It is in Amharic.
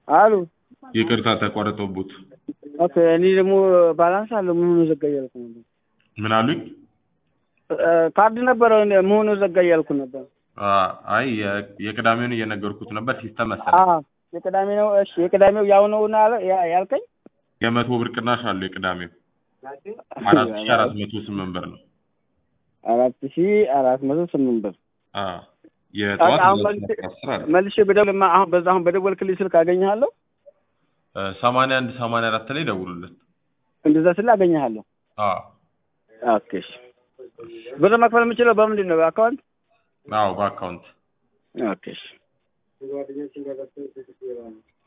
አሉ ይቅርታ ተቋርጦብት ኦኬ እኔ ደግሞ ባላንስ አለ ምን ዘጋያልኩ ነበር ምን አሉኝ ካርድ ነበር ምን ዘጋያልኩ ነበር አይ የቅዳሜውን እየነገርኩት ነበር ሲስተም መሰለኝ የቅዳሜ ነው እሺ የቅዳሜው ያው ነውና ያልከኝ የመቶ ብር ቅናሽ አለ የቅዳሜው 4408 ብር ነው 4408 ብር የጧት መልሼ በደውል አሁን በዛሁን በደወልክልኝ ስልክ አገኘሃለሁ 81 84 ላይ ደውሉለት እንደዛ ስለ አገኘሃለሁ ኦኬ ብር መክፈል የምችለው በምንድን ነው በአካውንት አዎ በአካውንት ኦኬ